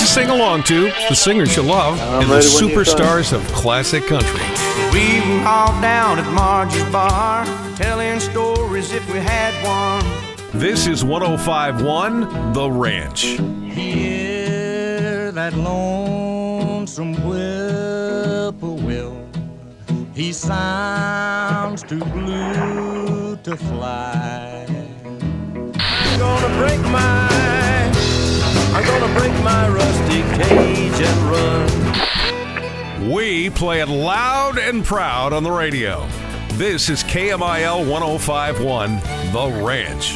sing along to, the singers you love, and the superstars of classic country. We were all down at Marge's bar, telling stories if we had one. This is 105.1 The Ranch. Hear that lonesome whippoorwill. He sounds too blue to fly. I'm gonna break my rusty cage and run. We play it loud and proud on the radio. This is KMIL 105.1 The Ranch.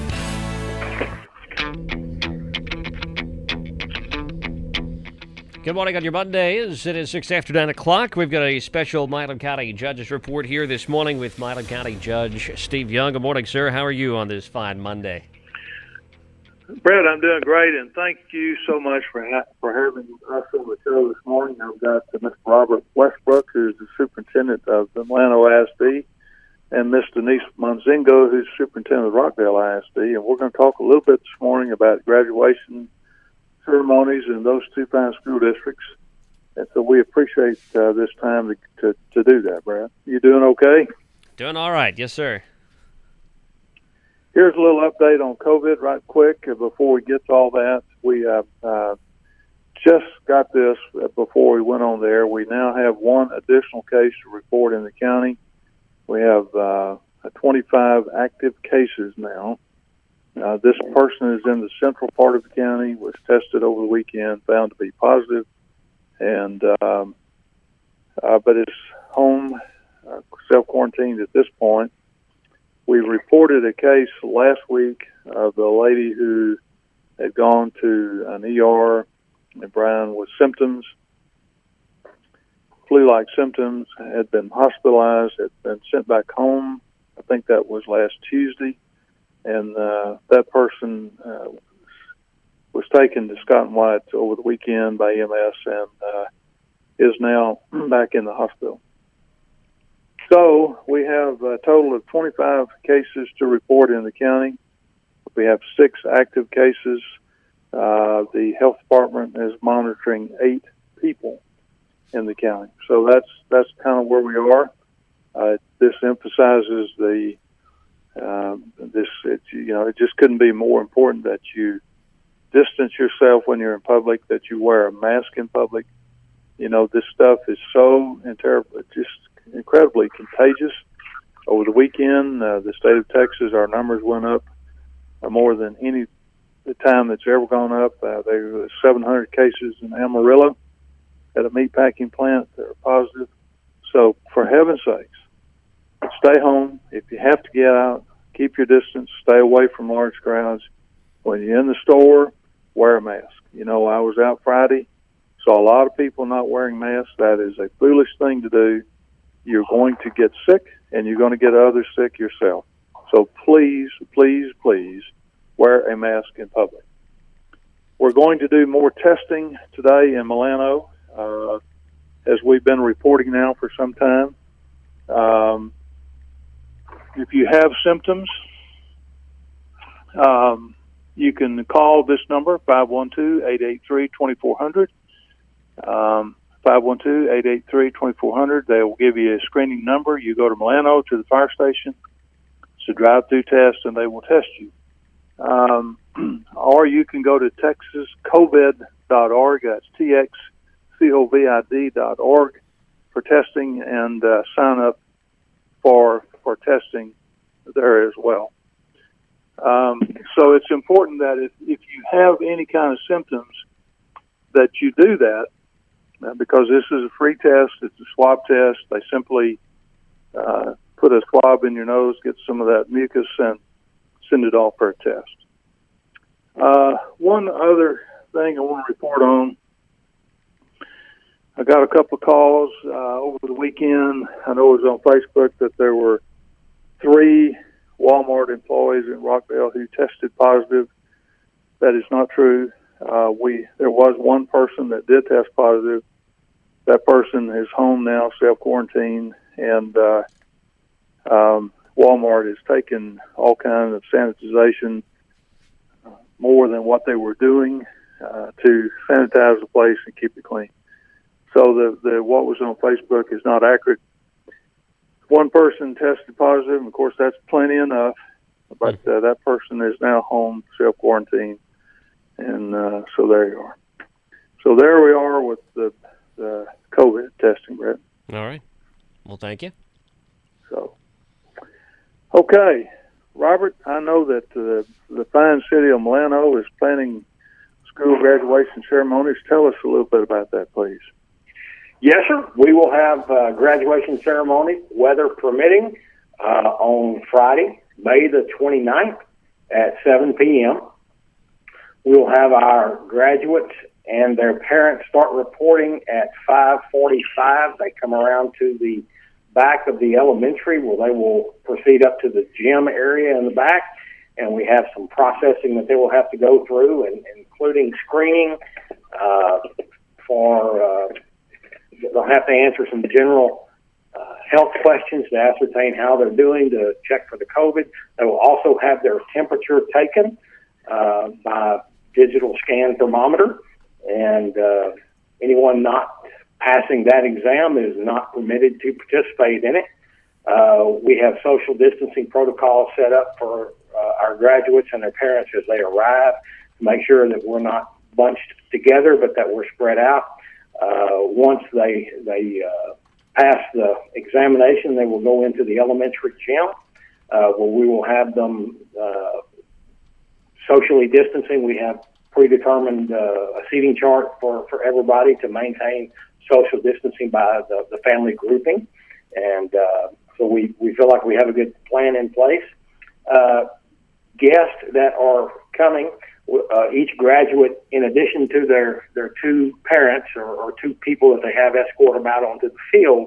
Good morning on your Mondays. It is 6 after 9 o'clock. We've got a special Milam County Judges Report here this morning with Milam County Judge Steve Young. Good morning, sir. How are you on this fine Monday? Brett, I'm doing great, and thank you so much for having us on the show this morning. I've got Mr. Robert Westbrook, who's the superintendent of the Milano ISD, and Miss Denise Monzingo, who's superintendent of Rockdale ISD, and we're going to talk a little bit this morning about graduation ceremonies in those two fine school districts. And so we appreciate this time to do that, Brad. You doing okay? Doing all right. Yes, sir. Here's a little update on COVID right quick before we get to all that. We just got this before we went on there. We now have one additional case to report in the county. We have 25 active cases now. This person is in the central part of the county, was tested over the weekend, found to be positive, and but is home, self-quarantined at this point. We reported a case last week of a lady who had gone to an ER in Bryan with symptoms, flu-like symptoms, had been hospitalized, had been sent back home. I think that was last Tuesday. And that person was taken to Scott and White over the weekend by EMS and is now back in the hospital. So we have a total of 25 cases to report in the county. We have 6 active cases. The health department is monitoring 8 people in the county. So that's kind of where we are. This emphasizes it just couldn't be more important that you distance yourself when you're in public, that you wear a mask in public. You know, this stuff is so just incredibly contagious. Over the weekend, the state of Texas, our numbers went up more than any time that's ever gone up. There were 700 cases in Amarillo at a meatpacking plant that are positive. So, for heaven's sakes, stay home. If you have to get out, keep your distance. Stay away from large crowds. When you're in the store, wear a mask. You know, I was out Friday, saw a lot of people not wearing masks. That is a foolish thing to do. You're going to get sick, and you're going to get others sick yourself. So please, please, please wear a mask in public. We're going to do more testing today in Milano, as we've been reporting now for some time. If you have symptoms, you can call this number, 512-883-2400. 512-883-2400. They will give you a screening number. You go to Milano to the fire station. It's a drive-through test, and they will test you. Or you can go to texascovid.org. That's TXCOVID.org for testing and sign up for testing there as well. So it's important that if you have any kind of symptoms, that you do that, because this is a free test. It's a swab test. They simply put a swab in your nose, get some of that mucus, and send it off for a test. One other thing I want to report on. I got a couple of calls over the weekend. I know it was on Facebook that there were 3 Walmart employees in Rockdale who tested positive. That is not true. There was one person that did test positive. That person is home now, self-quarantined, and Walmart has taken all kinds of sanitization, more than what they were doing. to sanitize the place and keep it clean. So the what was on Facebook is not accurate. One person tested positive, and of course that's plenty enough. But that person is now home, self-quarantine, and so there you are. So there we are with the COVID testing, Brett. All right. Well, thank you. So, okay, Robert, I know that the fine city of Milano is planning school graduation ceremonies. Tell us a little bit about that, please. Yes, sir. We will have graduation ceremony, weather permitting, on Friday, May the 29th at 7 p.m. We will have our graduates and their parents start reporting at 5:45. They come around to the back of the elementary where they will proceed up to the gym area in the back, and we have some processing that they will have to go through, and including screening they'll have to answer some general health questions to ascertain how they're doing, to check for the COVID. They will also have their temperature taken by digital scan thermometer, and anyone not passing that exam is not permitted to participate in it. We have social distancing protocols set up for our graduates and their parents as they arrive to make sure that we're not bunched together, but that we're spread out. Once they pass the examination, they will go into the elementary gym where we will have them socially distancing. We have predetermined a seating chart for everybody to maintain social distancing by the family grouping. And so we feel like we have a good plan in place. Guests that are coming, each graduate, in addition to their two parents or two people that they have escort them out onto the field,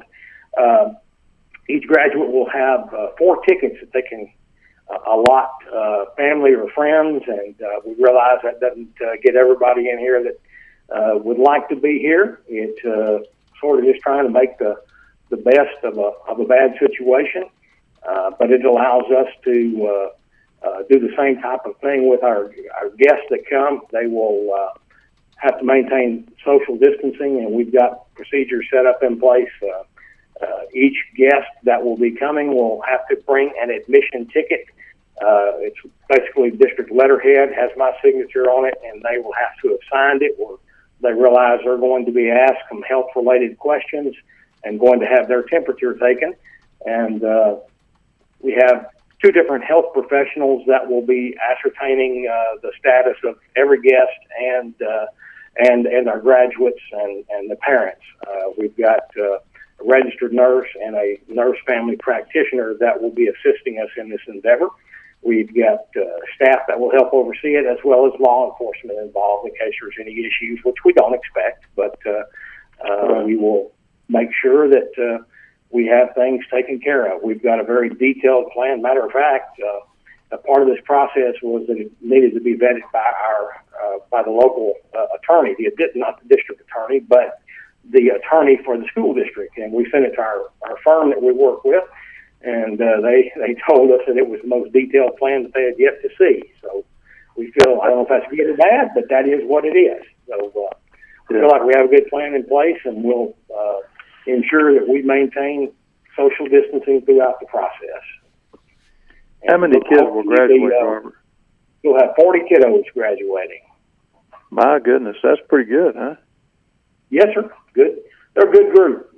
each graduate will have 4 tickets that they can allot family or friends, and we realize that doesn't get everybody in here that would like to be here. It's sort of just trying to make the best of a bad situation, but it allows us to do the same type of thing with our guests that come. They will have to maintain social distancing, and we've got procedures set up in place. Each guest that will be coming will have to bring an admission ticket. It's basically district letterhead, has my signature on it, and they will have to have signed it, or they realize they're going to be asked some health-related questions and going to have their temperature taken. And we have 2 different health professionals that will be ascertaining the status of every guest and our graduates and the parents. We've got a registered nurse and a nurse family practitioner that will be assisting us in this endeavor. We've got staff that will help oversee it, as well as law enforcement involved in case there's any issues, which we don't expect, but we will make sure that we have things taken care of. We've got a very detailed plan. Matter of fact, a part of this process was that it needed to be vetted by the local attorney, not the district attorney, but the attorney for the school district. And we sent it to our firm that we work with, and they told us that it was the most detailed plan that they had yet to see. So we feel, I don't know if that's good or bad, but that is what it is. So we feel like we have a good plan in place, and we'll ensure that we maintain social distancing throughout the process. How many kids will graduate, Robert? You'll have 40 kiddos graduating. My goodness, that's pretty good, huh? Yes, sir. Good. They're a good group.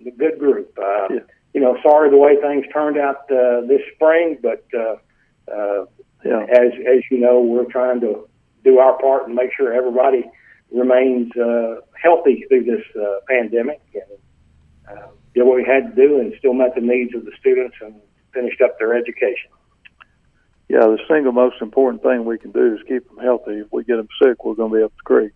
You know, sorry the way things turned out this spring, but as you know, we're trying to do our part and make sure everybody remains healthy through this pandemic, and did what we had to do and still met the needs of the students and finished up their education. Yeah, the single most important thing we can do is keep them healthy. If we get them sick, we're going to be up the creek.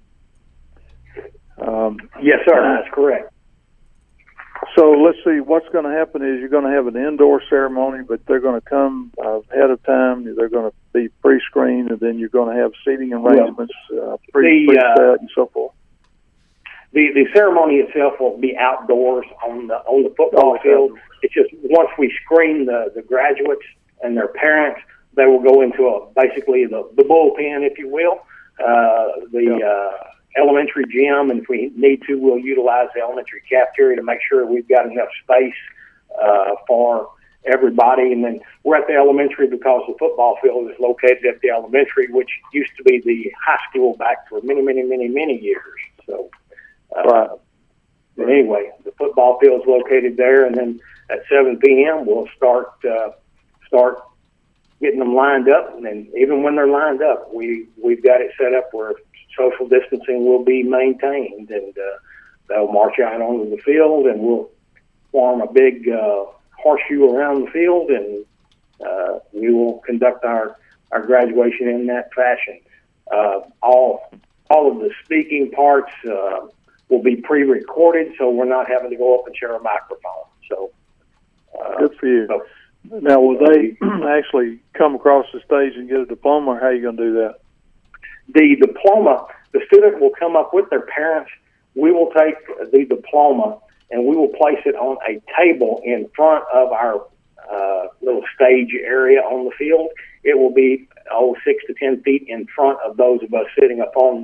Yes, sir. That's correct. So let's see, what's going to happen is you're going to have an indoor ceremony, but they're going to come ahead of time. They're going to be pre-screened, and then you're going to have seating arrangements pre-set and so forth. The ceremony itself will be outdoors on the football field. It's just once we screen the graduates and their parents, they will go into basically the bullpen, if you will. elementary gym, and if we need to, we'll utilize the elementary cafeteria to make sure we've got enough space for everybody. And then we're at the elementary because the football field is located at the elementary, which used to be the high school back for many, many, many, many years. So, but anyway, the football field is located there, and then at 7 p.m. we'll start getting them lined up. And then even when they're lined up, we've got it set up where social distancing will be maintained, and they'll march out onto the field, and we'll form a big horseshoe around the field, and we will conduct our graduation in that fashion. All of the speaking parts will be pre-recorded, so we're not having to go up and share a microphone. So good for you. So, now, will they actually come across the stage and get a diploma, or how are you going to do that? The diploma, the student will come up with their parents. We will take the diploma and we will place it on a table in front of our little stage area on the field. It will be 6 to 10 feet in front of those of us sitting up on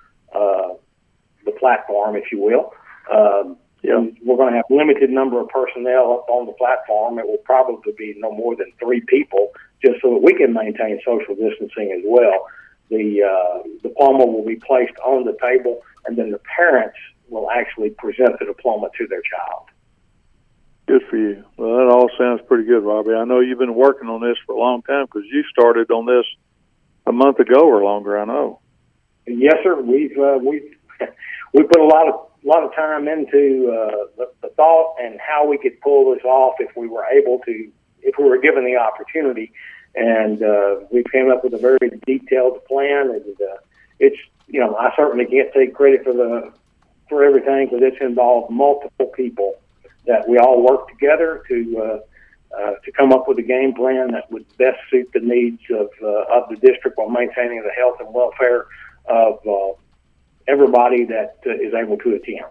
the platform, if you will. And we're going to have limited number of personnel up on the platform. It will probably be no more than 3 people, just so that we can maintain social distancing as well. The diploma will be placed on the table, and then the parents will actually present the diploma to their child. Good for you. Well, that all sounds pretty good, Robbie. I know you've been working on this for a long time, because you started on this a month ago or longer, I know. Yes, sir. We put a lot of time into the thought and how we could pull this off if we were given the opportunity. And we came up with a very detailed plan, and it's, I certainly can't take credit for everything, because it's involved multiple people that we all work together to come up with a game plan that would best suit the needs of the district while maintaining the health and welfare of everybody that is able to attend.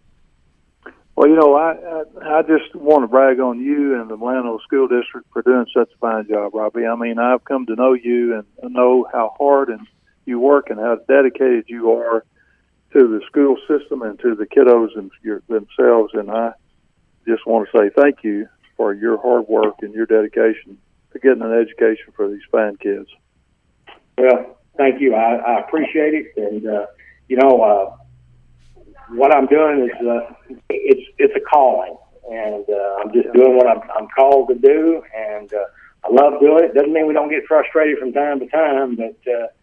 Well, I just want to brag on you and the Milano School District for doing such a fine job, Robbie. I mean, I've come to know you and know how hard and you work and how dedicated you are to the school system and to the kiddos and themselves. And I just want to say thank you for your hard work and your dedication to getting an education for these fine kids. Well, thank you. I appreciate it. And, what I'm doing is it's a calling, and I'm just doing what I'm called to do, and I love doing it. Doesn't mean we don't get frustrated from time to time, but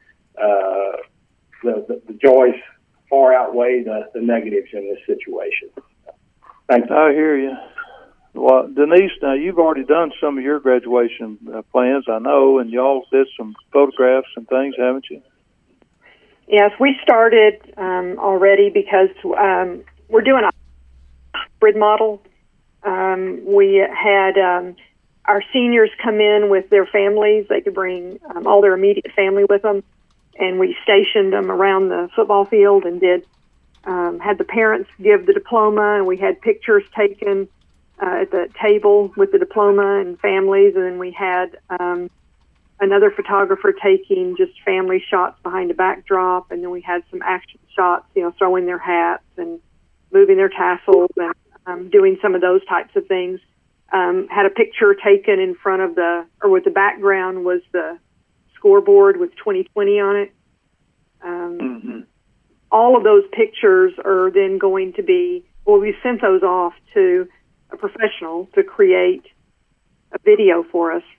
the joys far outweigh the negatives in this situation. Thank you. I hear you. Well, Denise, now you've already done some of your graduation plans, I know, and y'all did some photographs and things, haven't you? Yes, we started already because we're doing a hybrid model. We had our seniors come in with their families. They could bring all their immediate family with them, and we stationed them around the football field and had the parents give the diploma, and we had pictures taken at the table with the diploma and families, and then we had another photographer taking just family shots behind a backdrop, and then we had some action shots, throwing their hats and moving their tassels and doing some of those types of things. Had a picture taken in front of with the background was the scoreboard with 2020 on it. All of those pictures are then going to be, we sent those off to a professional to create a video for us.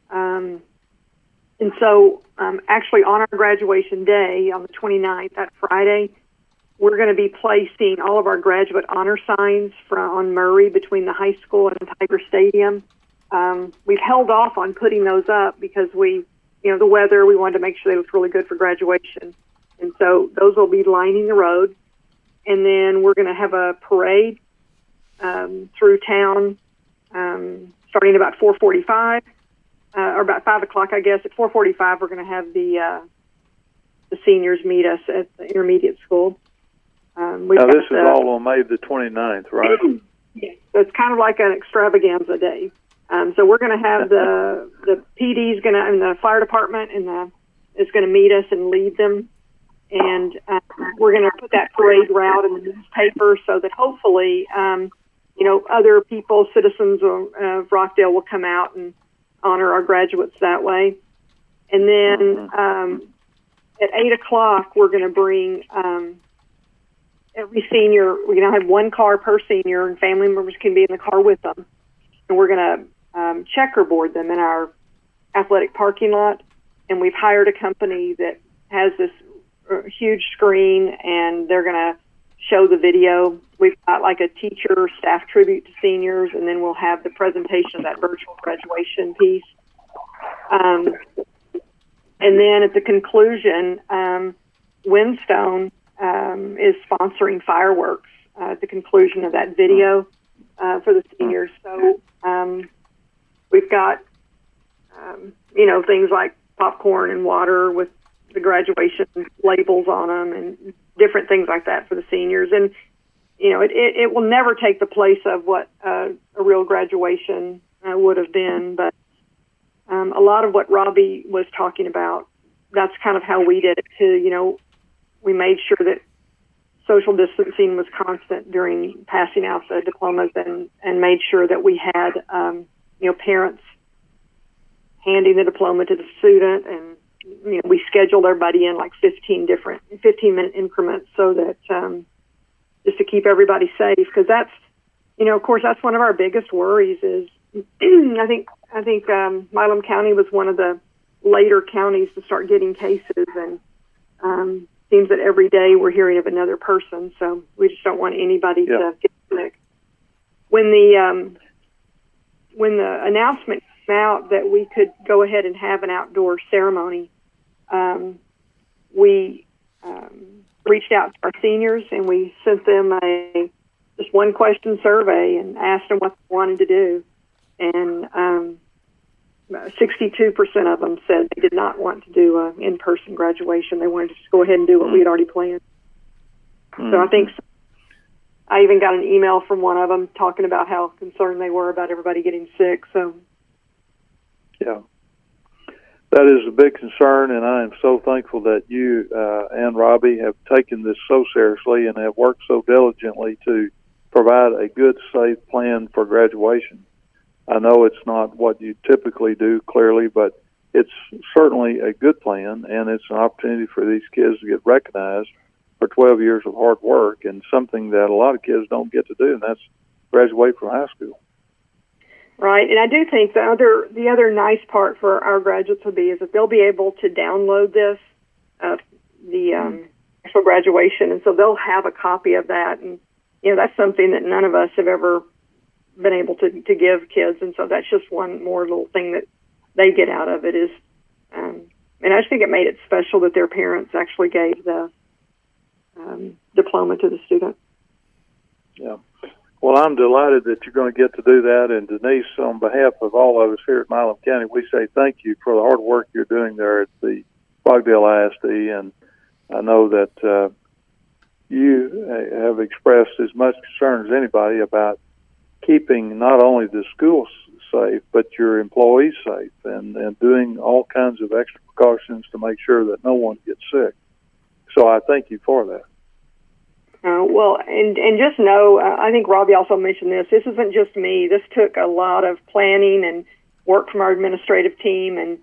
And so actually on our graduation day, on the 29th, that Friday, we're going to be placing all of our graduate honor signs on Murray between the high school and Tiger Stadium. We've held off on putting those up because the weather, we wanted to make sure that it was really good for graduation. And so those will be lining the road. And then we're going to have a parade through town starting about 4:45. Or about 5 o'clock, I guess. At 4:45, we're going to have the seniors meet us at the intermediate school. Now, this is all on May the 29th, right? Yeah, so it's kind of like an extravaganza day. So we're going to have the PD's and the fire department is going to meet us and lead them. and we're going to put that parade route in the newspaper so that hopefully, other people, citizens of Rockdale, will come out and honor our graduates that way. And then at 8 o'clock, we're going to bring every senior. We're going to have one car per senior, and family members can be in the car with them. And we're going to checkerboard them in our athletic parking lot. And we've hired a company that has this huge screen, and they're going to show the video. We've got like a teacher staff tribute to seniors, and then we'll have the presentation of that virtual graduation piece. And then at the conclusion, Windstone is sponsoring fireworks at the conclusion of that video for the seniors. So we've got, things like popcorn and water with the graduation labels on them and different things like that for the seniors. And, it will never take the place of what a real graduation would have been. But a lot of what Robbie was talking about, that's kind of how we did it too. We made sure that social distancing was constant during passing out the diplomas and made sure that we had, parents handing the diploma to the student, and we scheduled everybody in like 15-minute increments so that just to keep everybody safe, because that's, of course, that's one of our biggest worries. Is I think Milam County was one of the later counties to start getting cases, and seems that every day we're hearing of another person. So we just don't want anybody to get sick. When the announcement came out that we could go ahead and have an outdoor ceremony, we reached out to our seniors, and we sent them just one question survey and asked them what they wanted to do. And 62% of them said they did not want to do an in-person graduation. They wanted to just go ahead and do what we had already planned. So I think I even got an email from one of them talking about how concerned they were about everybody getting sick. So, yeah, that is a big concern, and I am so thankful that you and Robbie have taken this so seriously and have worked so diligently to provide a good, safe plan for graduation. I know it's not what you typically do, clearly, but it's certainly a good plan, and it's an opportunity for these kids to get recognized for 12 years of hard work, and something that a lot of kids don't get to do, and that's graduate from high school. Right, and I do think the other nice part for our graduates will be is that they'll be able to download this, the actual graduation, and so they'll have a copy of that, and that's something that none of us have ever been able to give kids, and so that's just one more little thing that they get out of it is, and I just think it made it special that their parents actually gave the diploma to the student. Yeah. Well, I'm delighted that you're going to get to do that, and Denise, on behalf of all of us here at Milam County, we say thank you for the hard work you're doing there at the Rockdale ISD, and I know that you have expressed as much concern as anybody about keeping not only the schools safe, but your employees safe, and doing all kinds of extra precautions to make sure that no one gets sick. So I thank you for that. Well, and just know, I think Robbie also mentioned this. This isn't just me. This took a lot of planning and work from our administrative team and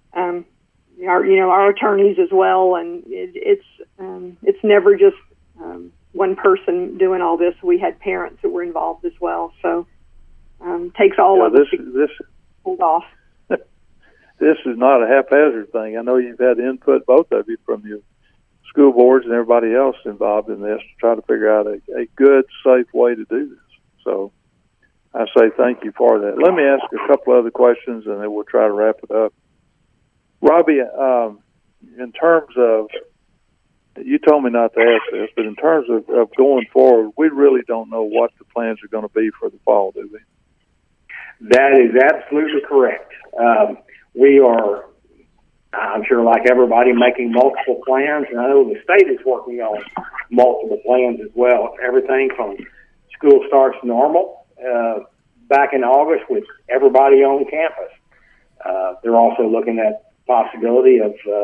our attorneys as well. And it's never just one person doing all this. We had parents that were involved as well. So takes all of us to hold off. This is not a haphazard thing. I know you've had input, both of you, from your school boards and everybody else involved in this to try to figure out a good, safe way to do this. So I say thank you for that. Let me ask a couple other questions, and then we'll try to wrap it up. Robbie, in terms of, you told me not to ask this, but in terms of going forward, we really don't know what the plans are going to be for the fall, do we? That is absolutely correct. We are, I'm sure, like everybody, making multiple plans, and I know the state is working on multiple plans as well. Everything from school starts normal back in August with everybody on campus. They're also looking at possibility of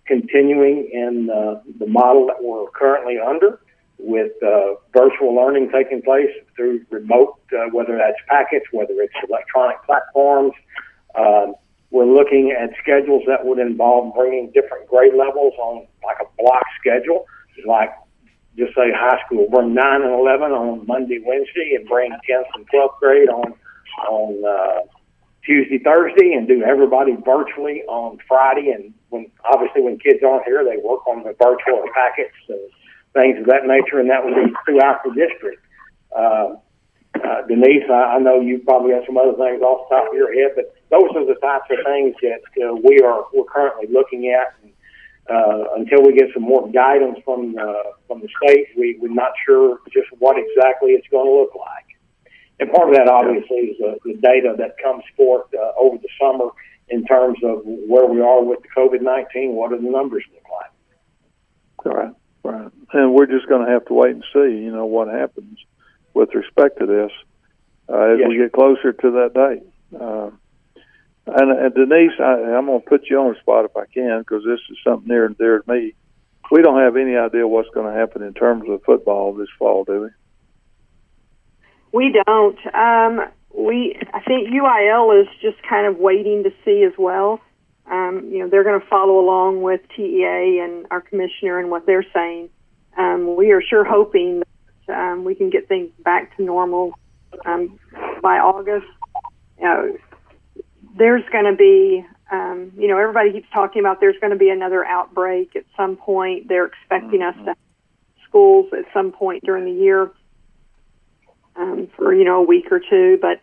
continuing in the model that we're currently under, with virtual learning taking place through remote, whether that's packets, whether it's electronic platforms. We're looking at schedules that would involve bringing different grade levels on like a block schedule, like just say high school, bring 9 and 11 on Monday, Wednesday, and bring 10th and 12th grade on Tuesday, Thursday, and do everybody virtually on Friday. And when kids aren't here, they work on the virtual packets and things of that nature, and that would be throughout the district. Denise, I know you probably have some other things off the top of your head, but those are the types of things that we're currently looking at. And, until we get some more guidance from the state, we're not sure just what exactly it's going to look like. And part of that, obviously, is the data that comes forth over the summer in terms of where we are with the COVID-19. What do the numbers look like? Right. And we're just going to have to wait and see, what happens with respect to this as we get closer to that date. And Denise, I'm going to put you on the spot if I can, because this is something near and dear to me. We don't have any idea what's going to happen in terms of football this fall, do we? We don't. I think UIL is just kind of waiting to see as well. They're going to follow along with TEA and our commissioner and what they're saying. We are sure hoping that we can get things back to normal by August. There's going to be, everybody keeps talking about there's going to be another outbreak at some point. They're expecting us to have schools at some point during the year for, a week or two. But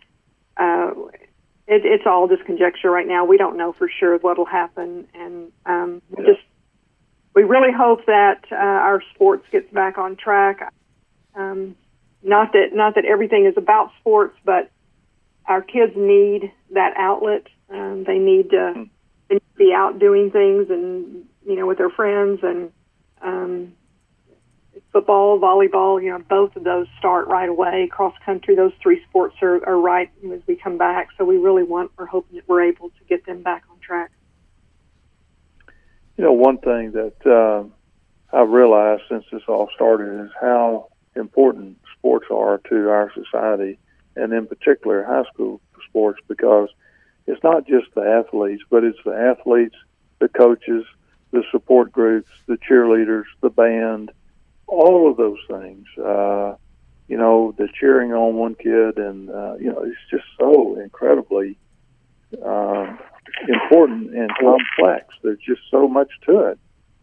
it's all just conjecture right now. We don't know for sure what will happen. And we really hope that our sports gets back on track. Not that everything is about sports, but our kids need that outlet. They need to be out doing things and, with their friends, and football, volleyball, both of those start right away. Cross country, those three sports are right as we come back. So we're hoping that we're able to get them back on track. One thing that I've realized since this all started is how important sports are to our society, and in particular high school sports, because it's not just the athletes, but it's the athletes, the coaches, the support groups, the cheerleaders, the band, all of those things. The cheering on one kid, and it's just so incredibly important and complex. There's just so much to it,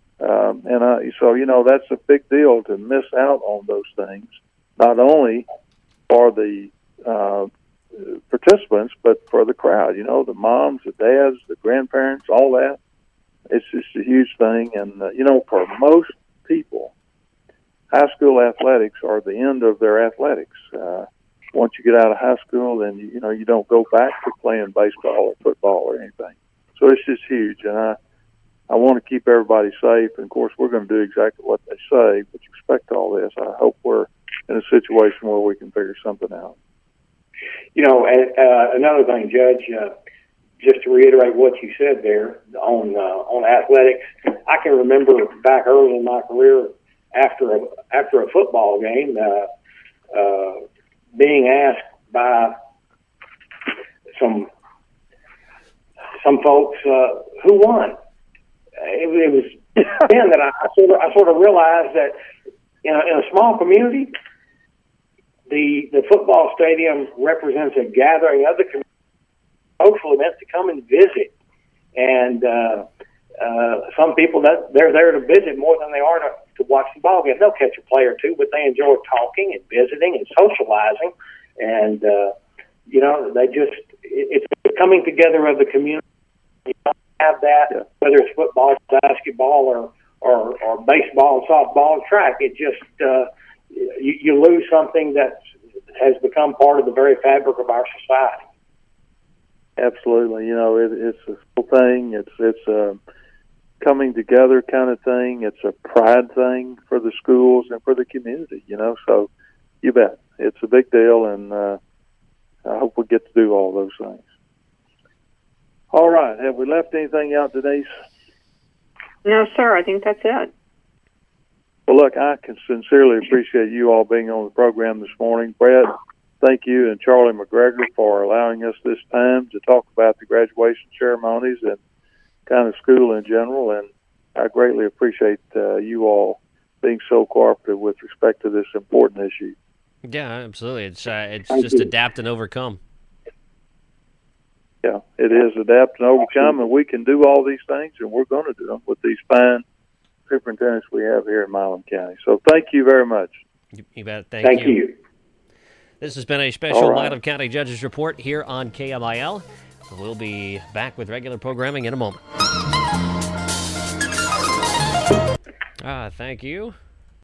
so that's a big deal to miss out on those things. Not only for the participants, but for the crowd, the moms, the dads, the grandparents, all that. It's just a huge thing. And, for most people, high school athletics are the end of their athletics. Once you get out of high school, then, you don't go back to playing baseball or football or anything. So it's just huge. And I want to keep everybody safe. And, of course, we're going to do exactly what they say, but you expect all this. I hope we're in a situation where we can figure something out. Another thing, Judge, just to reiterate what you said there on athletics, I can remember back early in my career after a football game, being asked by some folks who won. It was then that I sort of realized that in a small community, the football stadium represents a gathering of the community, social events to come and visit. And some people, they're there to visit more than they are to watch the ball game. They'll catch a play or two, but they enjoy talking and visiting and socializing. And, it's the coming together of the community. You don't have that, whether it's football, basketball, or baseball, softball, track. It just, you lose something that has become part of the very fabric of our society. Absolutely. It's a full thing. It's a coming together kind of thing. It's a pride thing for the schools and for the community, so you bet. It's a big deal, and I hope we get to do all those things. All right. Have we left anything out, Denise? No, sir, I think that's it. Well, look, I can sincerely appreciate you all being on the program this morning. Brad, thank you, and Charlie McGregor for allowing us this time to talk about the graduation ceremonies and kind of school in general. And I greatly appreciate you all being so cooperative with respect to this important issue. Yeah, absolutely. It's just adapt and overcome. Yeah, it is adapt and overcome, and we can do all these things, and we're going to do them with these fine superintendents we have here in Milam County. So thank you very much. You bet. Thank you. This has been a special Milam County Judges Report here on KMIL. We'll be back with regular programming in a moment. Thank you.